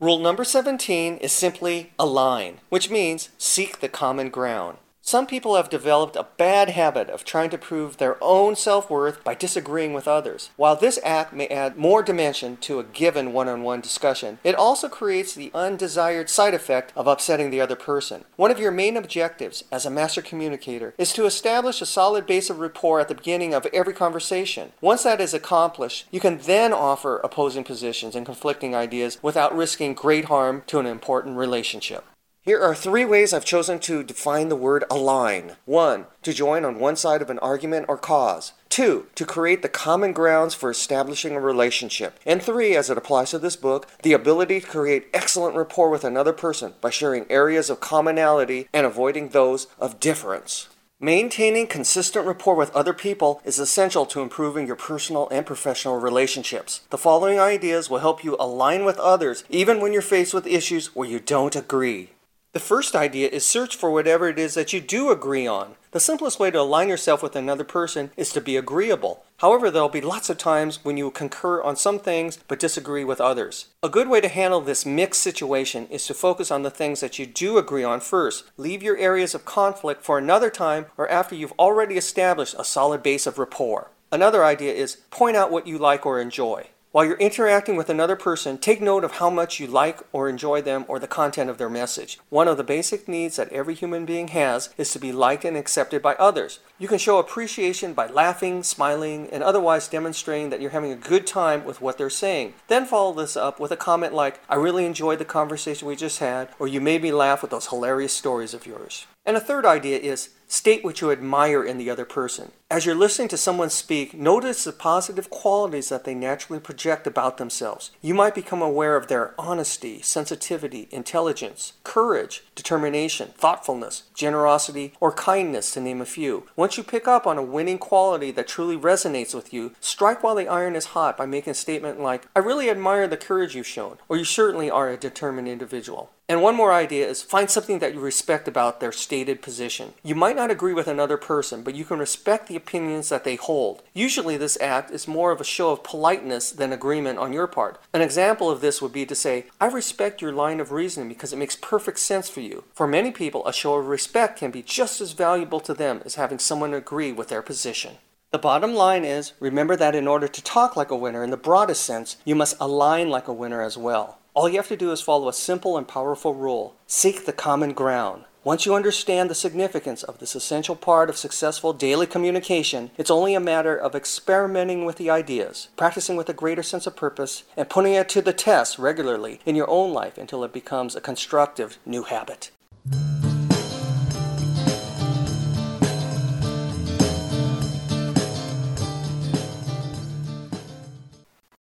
Rule number 17 is simply align, which means seek the common ground. Some people have developed a bad habit of trying to prove their own self-worth by disagreeing with others. While this act may add more dimension to a given one-on-one discussion, it also creates the undesired side effect of upsetting the other person. One of your main objectives as a master communicator is to establish a solid base of rapport at the beginning of every conversation. Once that is accomplished, you can then offer opposing positions and conflicting ideas without risking great harm to an important relationship. Here are 3 ways I've chosen to define the word align. 1. To join on one side of an argument or cause. 2. To create the common grounds for establishing a relationship. And 3, as it applies to this book, the ability to create excellent rapport with another person by sharing areas of commonality and avoiding those of difference. Maintaining consistent rapport with other people is essential to improving your personal and professional relationships. The following ideas will help you align with others even when you're faced with issues where you don't agree. The first idea is search for whatever it is that you do agree on. The simplest way to align yourself with another person is to be agreeable. However, there will be lots of times when you concur on some things but disagree with others. A good way to handle this mixed situation is to focus on the things that you do agree on first. Leave your areas of conflict for another time or after you've already established a solid base of rapport. Another idea is point out what you like or enjoy. While you're interacting with another person, take note of how much you like or enjoy them or the content of their message. One of the basic needs that every human being has is to be liked and accepted by others. You can show appreciation by laughing, smiling, and otherwise demonstrating that you're having a good time with what they're saying. Then follow this up with a comment like, "I really enjoyed the conversation we just had," or "You made me laugh with those hilarious stories of yours." And a third idea is state what you admire in the other person. As you're listening to someone speak, notice the positive qualities that they naturally project about themselves. You might become aware of their honesty, sensitivity, intelligence, courage, determination, thoughtfulness, generosity, or kindness, to name a few. Once you pick up on a winning quality that truly resonates with you, strike while the iron is hot by making a statement like, "I really admire the courage you've shown," or "You certainly are a determined individual." And one more idea is find something that you respect about their stated position. You might not agree with another person, but you can respect the opinions that they hold. Usually this act is more of a show of politeness than agreement on your part. An example of this would be to say, "I respect your line of reasoning because it makes perfect sense for you." For many people, a show of respect can be just as valuable to them as having someone agree with their position. The bottom line is, remember that in order to talk like a winner in the broadest sense, you must align like a winner as well. All you have to do is follow a simple and powerful rule. Seek the common ground. Once you understand the significance of this essential part of successful daily communication, it's only a matter of experimenting with the ideas, practicing with a greater sense of purpose, and putting it to the test regularly in your own life until it becomes a constructive new habit.